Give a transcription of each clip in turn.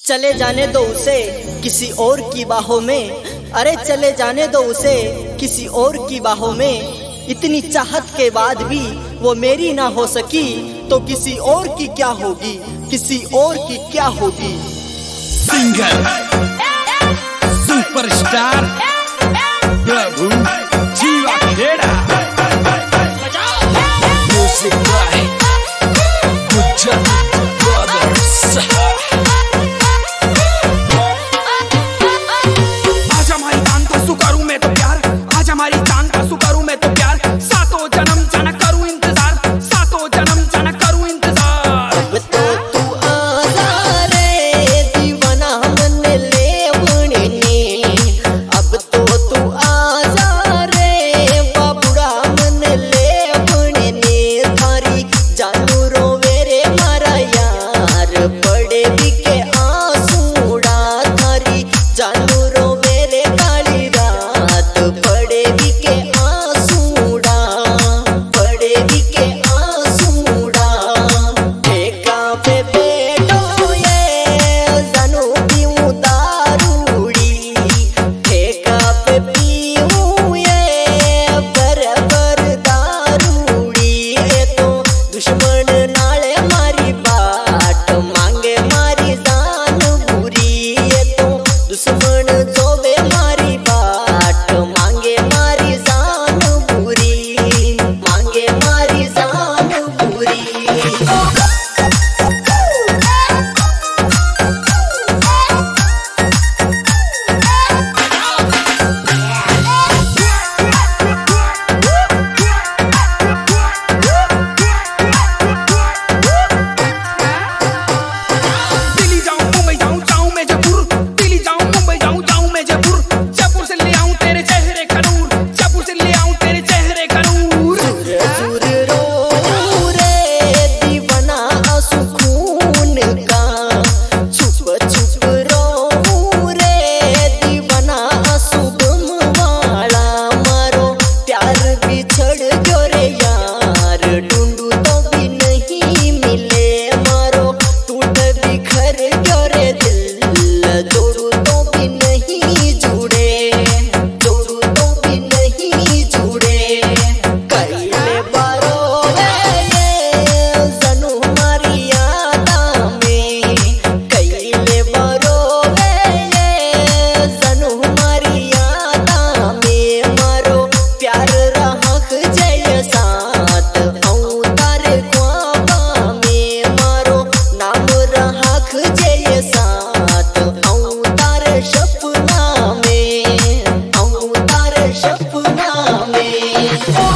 चले जाने दो उसे किसी और की बाहों में, अरे चले जाने दो उसे किसी और की बाहों में। इतनी चाहत के बाद भी वो मेरी ना हो सकी तो किसी और की क्या होगी, किसी और की क्या होगी। Singer superstar Prabhu Jeeva Kheda, music by Gujjar brothers. आज हमारी जान का सुकरूं मैं तो प्यार, आज हमारी जान का सुकरूं मैं तो प्यार। सातों जन्म जाना करूं इंतजार, सातों जन्म जाना करूं इंतजार। अब तो तू आजा रे दीवाना मन ले बने ने, अब तो तू आजा रे बाबूड़ा मन ले बने ने। थारी जानू रोवे रे मारा यार बड़े भी के आंसूड़ा, थारी जानू रोवे रे काली रात बड़े भी के आंसूड़ा, बड़े भी के आंसूड़ा। ठेका पे बैठो ये जानू पीऊं दारूड़ी, ठेका पे पीऊं ये बराबर दारूड़ी। ये तो दुश्मन नाले मारी बाट मांगे मारी जान बुरी, ये तो दुश्मन जोबे मारी बाट मांगे मारी जान बुरी, मांगे मारी जान बुरी। दिल्ली जाऊं मुंबई जाऊं जाऊं मैं जयपुर, दिल्ली जाऊं मुंबई जाऊं जाऊं मैं जयपुर। जयपुर से ले आऊं तेरे चेहरे का नूर, जयपुर से ले आऊं तेरे चेहरे का नूर। सुर रो रे दीवाना सुकून का, छुप छुप रो रे दीवाना सुगम वाला। मारो प्यार बिछड़ गयो रे यार, ढूंढू तो भी नहीं मिले। मारो टूट बिखर गयो रे दिल, जोड़ू तो भी नहीं जुड़े, जोड़ू तो भी नहीं जुड़े। कैले बारो ये जानू हमारी यादा में, कैले बारो ये जानू हमारी यादा में। मारो प्यार रहक जय साथ औ तारे ख्वाबा में, मारो नाम रहक जय साथ औ तारे सपना में, औ तारे सपना में।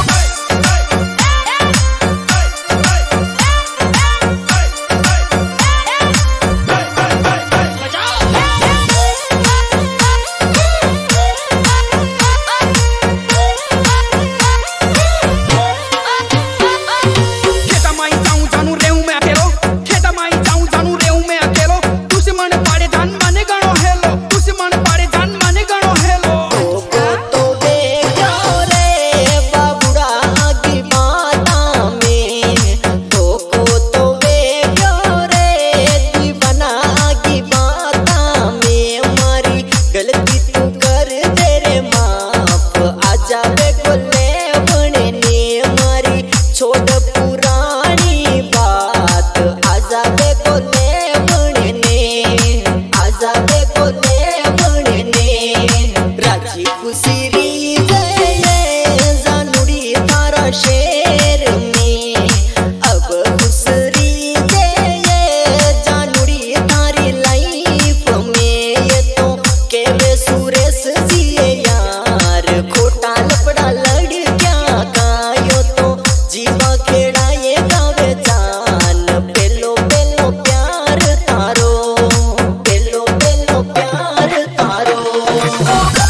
खेता माई जाऊं जानू रेऊ मैं अकेलो, खेता माई जाऊं जानू रेऊ मैं अकेलो। दुश्मन पाड़े जान माने गणो हेलो, दुश्मन पाड़े जान माने गणो हेलो। को तो देखो रे बाबूड़ा की बाता में, को तो देखो रे दीवाना की बाता में। मारी गलती तू कर दे रे माफ, आजा बे गोले बने ने। मारी छोड़ पुरानी बात, आजा बे गोले बने ने, आजा बे गोले बने ने। राजी खुशी री गए जानूरी तारा शेर में, अब खुसरी गए जानूरी तारी लाइफ में। ये तो केवे सुरेश जिए यार, खोटा लपड़ा लड़किया का। यो तो जीवा खेड़ा ये गावे जान, पेलो पेलो प्यार तारो, पेलो पेलो प्यार तारो।